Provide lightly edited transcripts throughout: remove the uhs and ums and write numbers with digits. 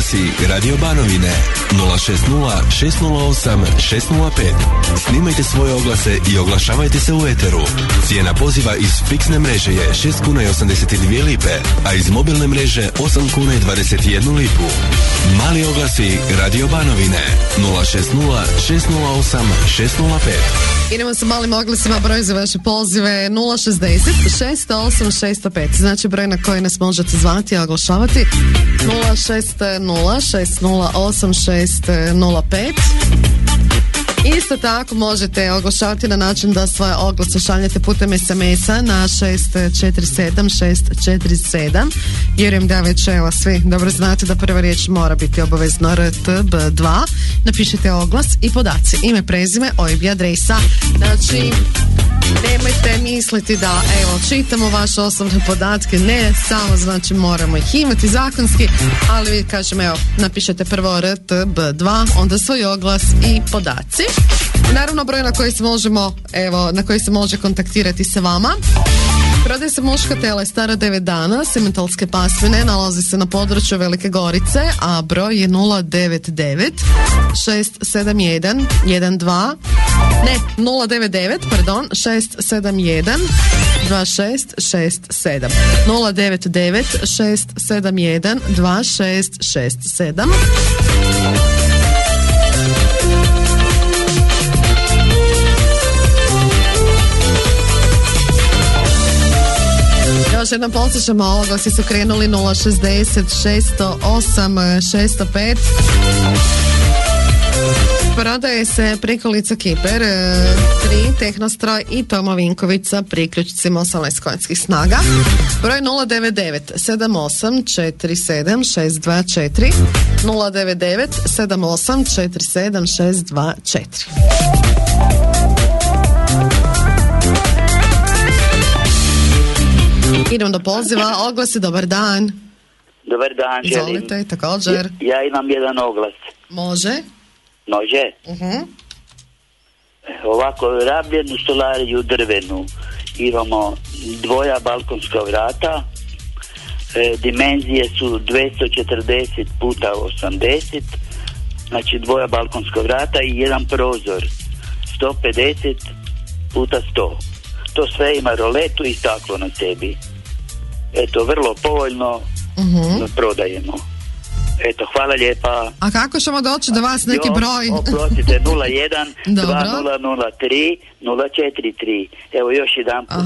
oglasi Radio Banovine 060 608 605. Snimajte svoje oglase i oglašavajte se u eteru. Cijena poziva iz fiksne mreže je 6 kuna i 82 lipe, a iz mobilne mreže 8 kuna i 21 lipu. Mali oglasi Radio Banovine 060 608 605. Idemo sa malim oglasima, broj za vaše pozive 060 608 605. Znači broj na koji nas možete zvati i oglašavati 060 608 605. Isto tako možete oglašavati na način da svoje oglase šaljete putem SMS-a na 647 Vjerujem da već evo svi dobro znate da prva riječ mora biti obavezno RTB2. Napišite oglas i podaci, ime, prezime, OIB i adresa. Znači nemojte misliti da evo čitamo vaše osobne podatke, ne, samo znači moramo ih imati zakonski, ali vi kažem evo napišete prvo RTB2, onda svoj oglas i podaci. Naravno broj na koji se možemo, evo, na koji se može kontaktirati sa vama. Prodaje se muška tele stara 9 dana, simentalske pasmine, nalazi se na području Velike Gorice, a broj je 099 671 12 099 671 2667 099 671 2667. Još jednom podsjećamo, oglasi su krenuli 060 608 605. Prodaje se prikolica Kiper 3, Tehnostroj i Tomo Vinkovica priključcima 18 konjskih snaga. Broj 099 78 47 624 099 78 47 624. Idemo do poziva, oglasi, dobar dan. Dobar dan, želim. Izvolite, također. Ja imam jedan oglas. Može? Može? Ovako, rabljenu stolariju drvenu. Imamo dvoja balkonska vrata. Dimenzije su 240 puta 80. Znači dvoja balkonska vrata i jedan prozor. 150 puta 100. To sve ima roletu i staklo na sebi. Eto, vrlo povoljno prodajemo. Eto, hvala lijepa. A kako ćemo doći do vas, neki broj? Oprostite, 01 2003 043. Evo još jedan put.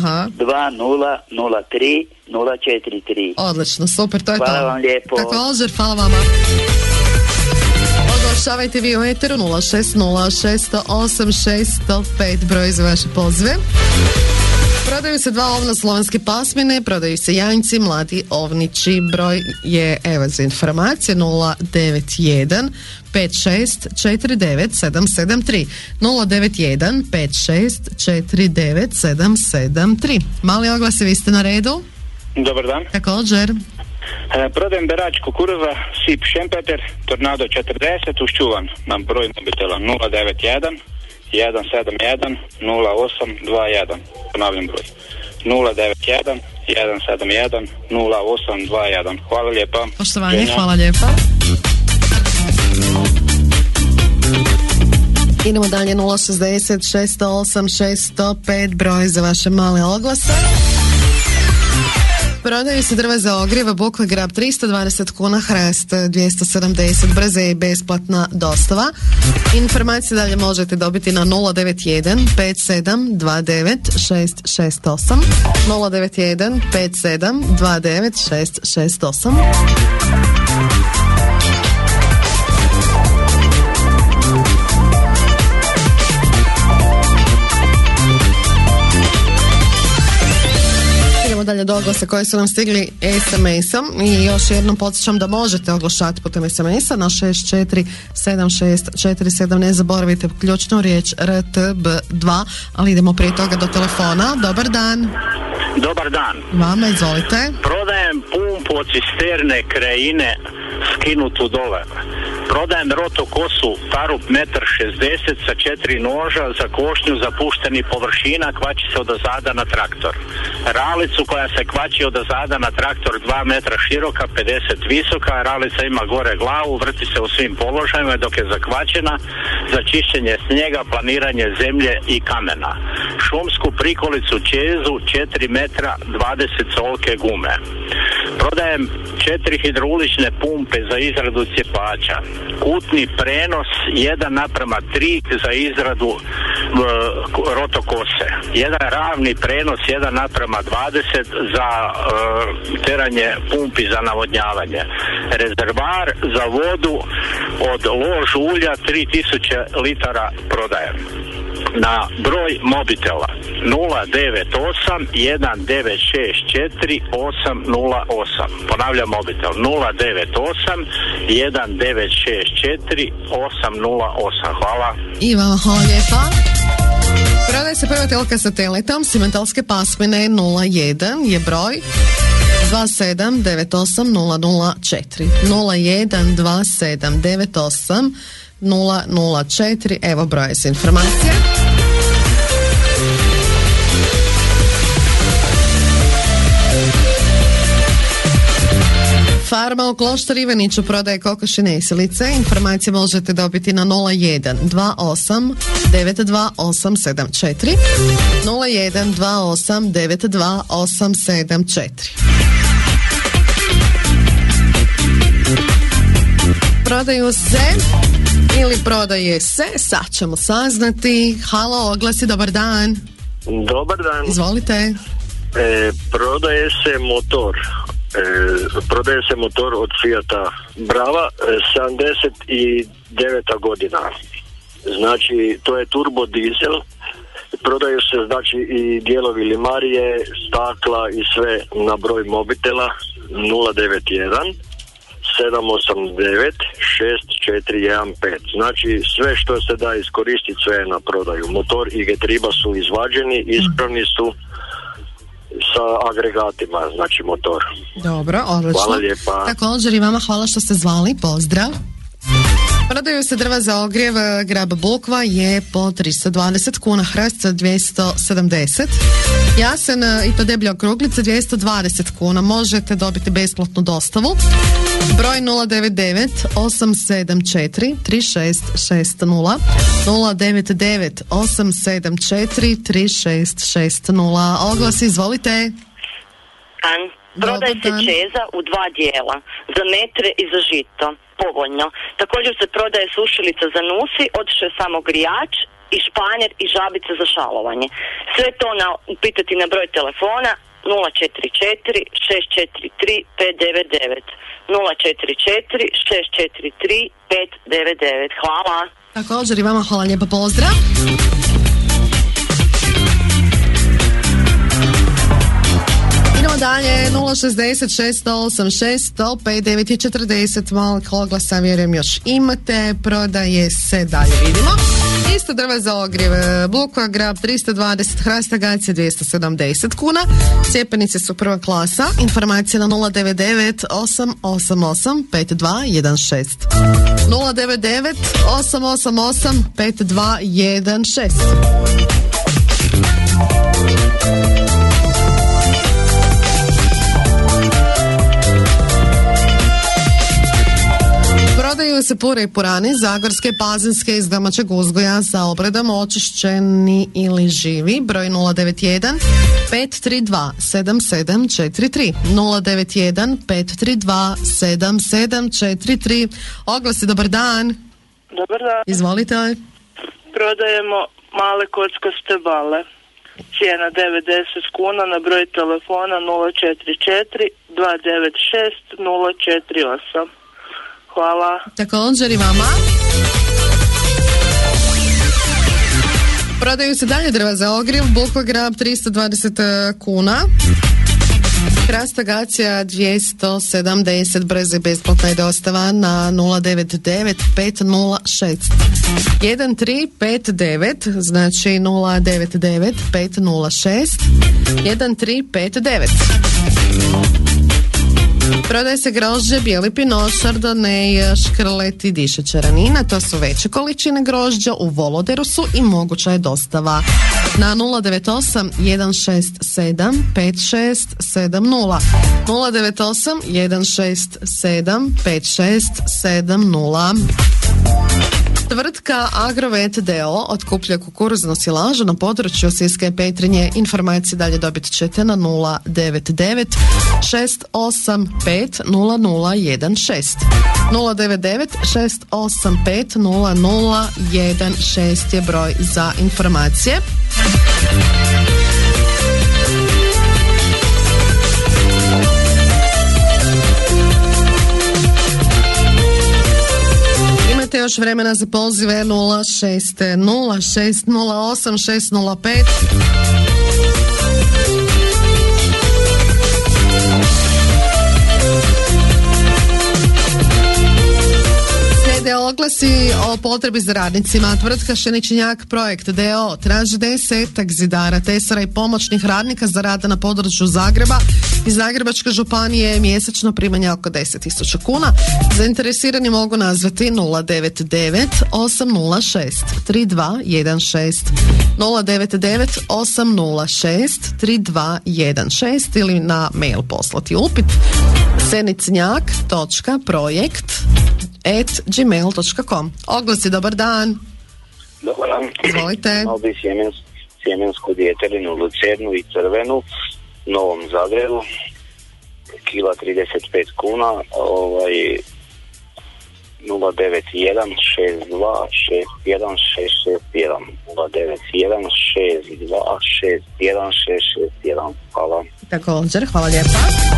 2003 043. Odlično, super, to je hvala to. Hvala vam lijepo. Također, hvala vama. Oglašavajte vi u eteru 060 608 605, broj za vaše pozive. Prodaju se dva ovna slovenske pasmine, prodaju se janjci, mladi ovnići, broj je, evo za informacije, 091 56 49 773 091 56 49 773. Mali oglasi, vi ste na redu. Dobar dan. Također. Prodajem berač kukuruza, sip Šempeter, Tornado 40, uščuvan na broj mobitela 091 171 0821. Ponavljam broj 091 171 0821. Hvala lijepa. Poštovanje, Ženja. hvala lijepa. Idemo dalje, 060 608 605, broj za vaše male oglase. Prodaju se drva za ogrijev, bukve grab 320 kuna, hrast 270, brza i besplatna dostava. Informacije dalje možete dobiti na 091 57 29 668 091 57 29 668. Dalje do oglasa koji su nam stigli SMS-om i još jednom podsjećam da možete oglašati putem SMS-a na 647647. Ne zaboravite ključnu riječ RTB2, ali idemo prije toga do telefona. Dobar dan. Dobar dan. Vama, izvolite. Prodajem pumpu od cisterne Krajine skinutu dole. Prodajem roto kosu staru 1,60 m sa 4 noža za košnju zapuštenih površina, kvači se od zada na traktor. Ralicu koja se kvači od zada na traktor 2 metra široka, 50 visoka, ralica ima gore glavu, vrti se u svim položajima dok je zakvačena, za čišćenje snijega, planiranje zemlje i kamena. Šumsku prikolicu čezu 4 metra 20 colke gume. Prodajem 4 hidraulične pumpe za izradu cjepača. Kutni prenos 1:3 za izradu rotokose. Jedan ravni prenos 1:20 za teranje pumpi za navodnjavanje. Rezervar za vodu od lož ulja 3000 litara prodajem. Na broj mobitela 098 1964 808. Ponavljam mobitel 098 1964 808. Hvala. I vama hvala lijepa. Prodaje se prva telka satelitom simentalske pasmine 01 je broj 2798004 0127980004. Evo broje se informacije. Farma u Kloštar Ivaniću prodaje kokošine i silice. Informacije možete dobiti na 01 28 92874 01 28 92874. Prodaju se ili prodaje se, sad ćemo saznati. Halo, oglasi, dobar dan. Dobar dan. Izvolite. Prodaje se motor. Prodaje se motor od Fijata Brava, 79. godina. Znači, to je turbo dizel. Prodaju se, znači, i dijelovi limarije, stakla i sve na broj mobitela 091 789 6415. Znači, sve što se da iskoristiti, sve je na prodaju. Motor i getriba su izvađeni, ispravni su sa agregatima, znači motor. Dobro, odlično. Hvala lijepa. Također i vama hvala što ste zvali, pozdrav. Prodaju se drva za ogrjev, grab bukva je po 320 kuna, hrast 270, jasen i to deblje okruglice 220 kuna, možete dobiti besplatnu dostavu. Broj 099 874 3660 099 874 3660. Oglas, izvolite. Prodaje se čeza u 2 dijela, za metre i za žito, povoljno. Također se prodaje sušilica za nusi, odšao je samo grijač i španjer i žabice za šalovanje. Sve to upitati na broj telefona 044 643 599 044 643 599. Hvala. Također i vama hvala lijepa, pozdrav. Idemo dalje, 060 608 605 940, malog oglasa, vjerujem još imate, prodaje se, dalje vidimo. Isto drva za ogrjev, bukva, grab 320, hrast agacija 270 kuna, cijepenice su prva klasa, informacije na 099 888 5216 099 888 5216. Prodaju se pure i purani, zagorske, pazinske iz domaćeg uzgoja sa obradom, očišćeni ili živi. Broj 091 532 7743 091 532 7743. Oglasi, dobar dan. Dobar dan. Izvolite. Prodajemo male kockaste bale. Cijena 90 kuna, na broj telefona 044 296 048. Hvala. Također i vama. Prodaju se dalje drva za ogrjev, bukva, grab 320 kuna, hrast agacija 270, brze besplatna je dostava na 099 506 1359, znači 099 506 1359. Prodaje se grožđe, bijeli pinot, šardonej, škrlet i dišeća ranina. To su veće količine grožđa, u Voloderusu i moguća je dostava na 098 167 5670. 098 167 5670. Tvrtka Agrovet D.O. otkuplja kukuruznu silažu na području Siska i Petrinje. Informacije dalje dobit ćete na 099 685 0016. 099 685 0016 je broj za informacije. Imate još vremena za pozive 060 0608 605. Slijede oglasi o potrebi za radnicima. Tvrtka Šeničinjak Projekt D.O. traži 10 zidara, tesara i pomoćnih radnika za rad na području Zagreba i Zagrebačke županije. Mjesečno primanje oko 10.000 kuna. Zainteresirani mogu nazvati 099 806 3216 099 806 3216 ili na mail poslati upit senicnjak.projekt@gmail.com. Oglasi, dobar dan. Dobar dan. Izvolite. Ovdje sjemensku djetelinu, lucernu i crvenu, Novom Zagrebu, kila 35 kuna, 091 62 61 661 091 62 61 661. Hvala. Također, hvala lijepa.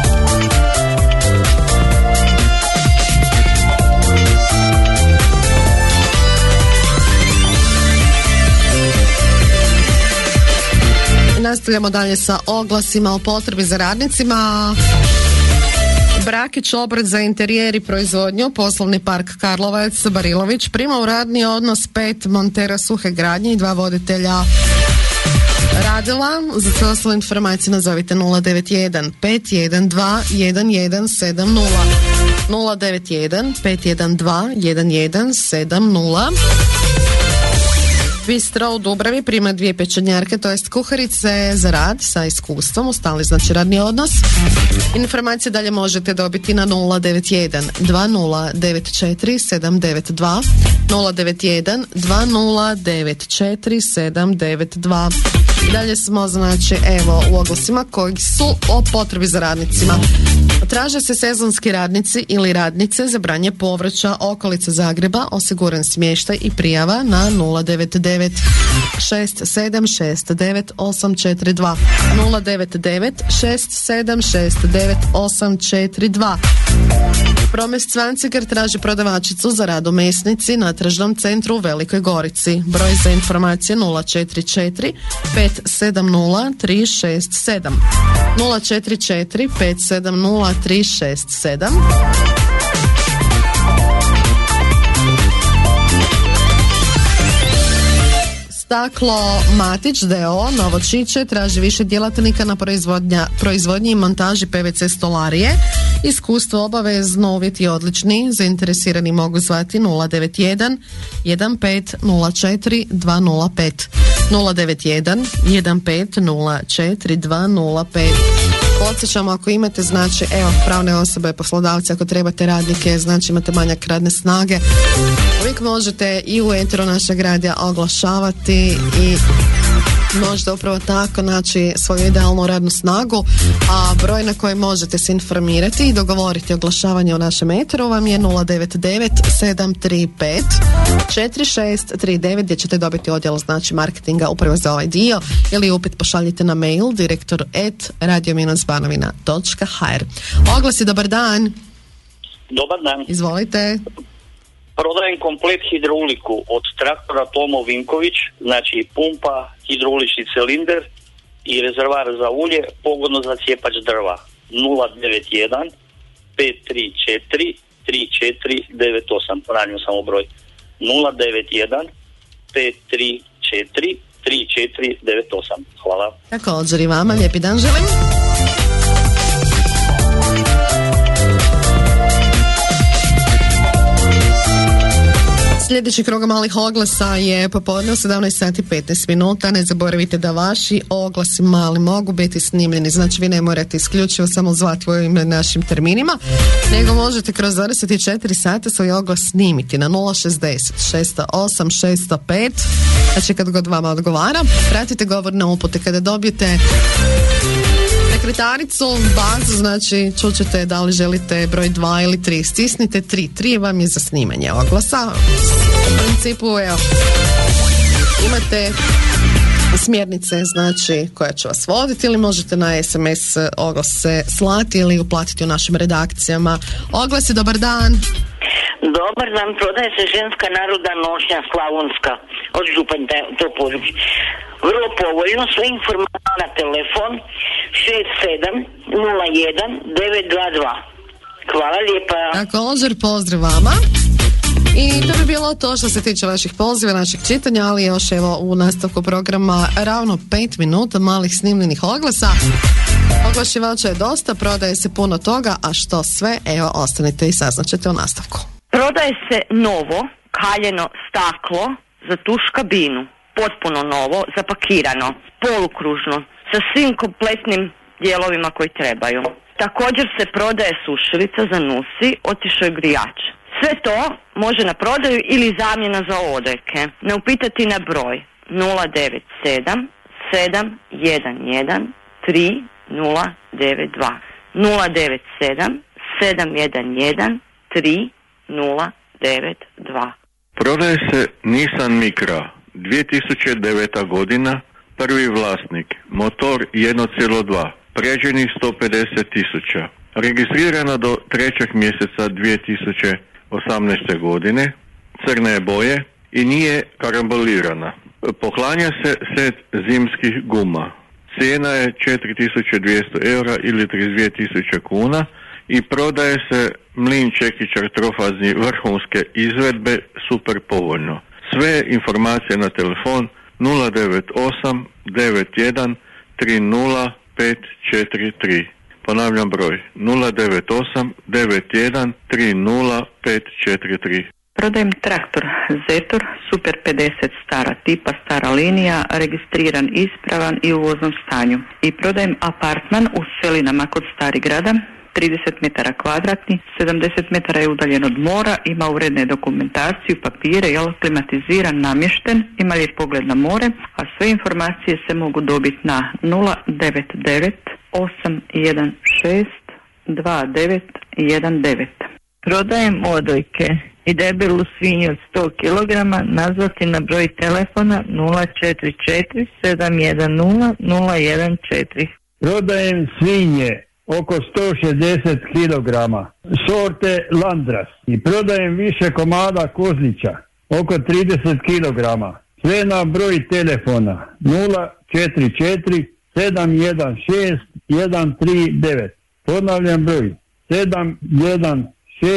Nastavljamo dalje sa oglasima o potrebi za radnicima. Brakić, obrt za interijer i proizvodnju, poslovni park Karlovac, Barilović, prima u radni odnos 5 montera suhe gradnje i 2 voditelja radila. Za sve ostale informacije nazovite 091 512 1170 091 512 1170. Bistro u Dubravi prima 2 pečenjarke, to jest kuharice za rad sa iskustvom, ustali znači radni odnos. Informacije dalje možete dobiti na 091 2094 792 091 2094 792. Dalje smo znači evo u oglasima koji su o potrebi za radnicima. Traže se sezonski radnici ili radnice za branje povrća, okolice Zagreba, osiguran smještaj i prijava na 099 6769 842 099 6769 842. Promest Cvanciger traži prodavačicu za rad u mesnici na tržnom centru u Velikoj Gorici. Broj za informacije 044 570 367 044 570 367. Staklo Matić D.O. Novočiće traži više djelatnika na proizvodnji i montaži PVC stolarije. Iskustvo obavezno, uvjeti odlični. Zainteresirani mogu zvati 091 1504 205 091 1504 205. Podsjećamo, ako imate znači evo pravne osobe, poslodavci, ako trebate radnike, znači imate manjak radne snage, uvijek možete i u eteru našeg radija oglašavati i možete upravo tako naći svoju idealnu radnu snagu, a broj na koji možete se informirati i dogovoriti oglašavanje u našem eteru vam je 099 735 4639 gdje ćete dobiti odjel znači marketinga upravo za ovaj dio, ili upit pošaljite na mail direktor@radio-banovina.hr. Oglasi, dobar dan. Dobar dan. Izvolite. Prodajem komplet hidrauliku od traktora Tomo Vinković, znači pumpa, hidraulični cilindar i rezervar za ulje, pogodno za cijepač drva. 091 534 3498. Ponavljam samo broj. 091 534 3498. Hvala. Također i vama, lijepi dan želim. Sljedeći krug malih oglasa je popodne u 17 sati 15 minuta. Ne zaboravite da vaši oglasi mali mogu biti snimljeni, znači vi ne morate isključivo samo zvati u ovim našim terminima, nego možete kroz 24 sata svoj oglas snimiti na 060 608 605, znači kad god vama odgovara. Pratite govorne upute. Kada dobijete sekretaricu, bazu, znači čućete da li želite broj 2 ili 3. Stisnite 3. 3 vam je za snimanje oglasa. U principu, evo, imate smjernice, znači, koja će vas voditi, ili možete na SMS oglase slati ili uplatiti u našim redakcijama. Oglasi, dobar dan. Dobar dan, prodaje se ženska narodna nošnja slavonska od Županj, to područje. Vrlo povoljno, sve informacije na telefon 6701 922. Hvala lijepa. Također, pozdrav vama. I to bi bilo to što se tiče vaših poziva, našeg čitanja, ali još evo u nastavku programa ravno 5 minuta malih snimljenih oglasa. Oglašivača je dosta, prodaje se puno toga, a što sve, evo, ostanite i saznaćete u nastavku. Prodaje se novo kaljeno staklo za tuš kabinu, potpuno novo, zapakirano, polukružno, sa svim kompletnim dijelovima koji trebaju. Također se prodaje sušilica za nusi, otišao je grijač. Sve to može na prodaju ili zamjena za odojke. Ne upitati na broj 097 711 3092 097 711 3092. Prodaje se Nissan Micra 2009. godina, prvi vlasnik, motor 1.2, pređenih 150.000, registrirana do 3. mjeseca 2018. godine, crne boje i nije karambolirana. Poklanja se set zimskih guma. Cijena je 4.200 eura ili 32.000 kuna i prodaje se mlin čekićar trofazni vrhunske izvedbe super povoljno. Sve informacije na telefon 098 91 30 543. Ponavljam broj 098 91 30 543. Prodajem traktor Zetor Super 50 stara tipa, stara linija, registriran, ispravan i u voznom stanju. I prodajem apartman u Selinama kod Starigrada, 30 metara kvadratni, 70 metara je udaljen od mora, ima uredne dokumentaciju, papire, klimatiziran, namješten, ima lijep pogled na more, a sve informacije se mogu dobiti na 099 816 2919. Prodajem odojke i debelu svinju od 100 kg, nazvati na broj telefona 044 710 014. Prodajem svinje oko 160 kg, sorte Landras, i prodajem više komada kozlića, oko 30 kg. Sve na broj telefona 044 716 139. Ponavljam broj 716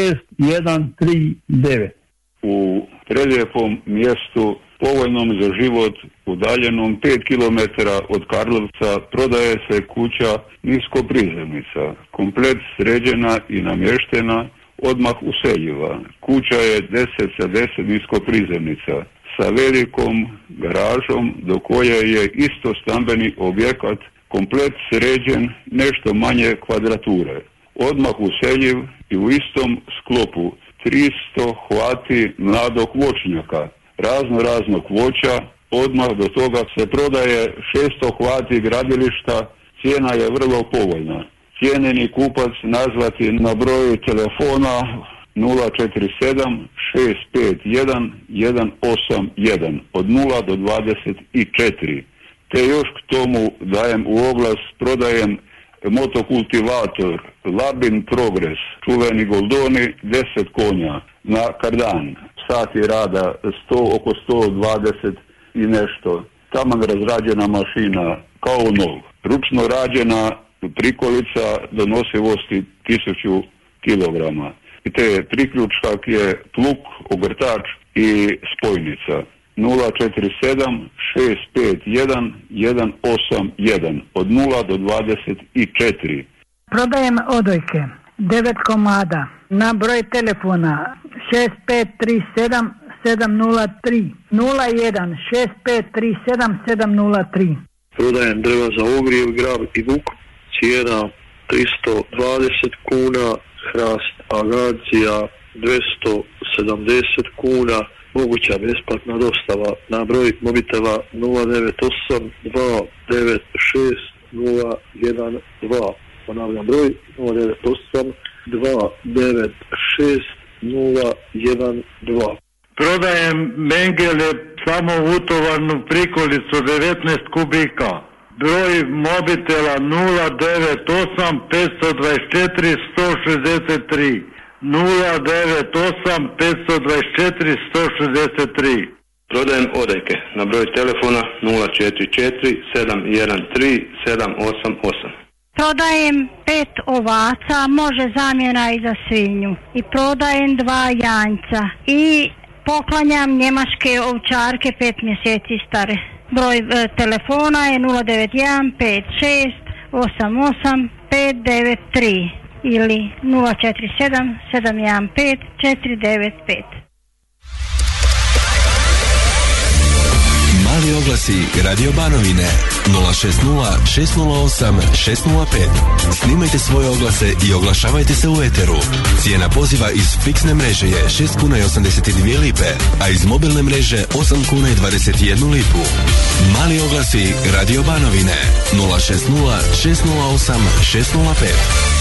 139. U prelijepom mjestu, povoljnom za život, udaljenom 5 km od Karlovca, prodaje se kuća niskoprizemnica, komplet sređena i namještena, odmah useljiva. Kuća je 10x10 niskoprizemnica sa velikom garažom do koje je isto stambeni objekat, komplet sređen, nešto manje kvadrature. Odmah useljiv i u istom sklopu 300 hvati mladog voćnjaka, raznog voća. Odmah do toga se prodaje 600 hvati gradilišta, cijena je vrlo povoljna. Cijenjeni kupac nazvati na broju telefona 047 651 181 od 0 do 24. Te još k tomu dajem u oglas, prodajem motokultivator Labin Progress, čuveni Goldoni, 10 konja na kardan, sati rada oko 120 i nešto. Taman razrađena mašina kao nov, ručno rađena prikolica donosivosti 1000 kilograma. I te priključak je plug, ogrtač i spojnica. 047 651 181 od 0 do 24. Prodajem odojke 9 komada na broj telefona 6537 703 016537 Prodajem drva za ogrijev, grab i vuk, cijena 320 kuna, hrast agacija 270 kuna, moguća besplatna dostava na broj mobitela 098 296 012. Ponavljam broj 098 296 012. Prodajem Mengele samovutovarnu prikolicu 19 kubika. Broj mobitela 098 524 163. 098 524 163. Prodajem odajke na broj telefona 044 713 788. Prodajem 5 ovaca, može zamjena i za svinju. I prodajem 2 janjca. I poklanjam njemačke ovčarke 5 mjeseci stare. Broj telefona je 091 56 88 593 ili 047 715 495. Mali oglasi Radio Banovine 060 608 605. Snimajte svoje oglase i oglašavajte se u eteru. Cijena poziva iz fiksne mreže je 6 kuna i 82 lipe, a iz mobilne mreže 8 kuna i 21 lipu. Mali oglasi Radio Banovine 060 608 605.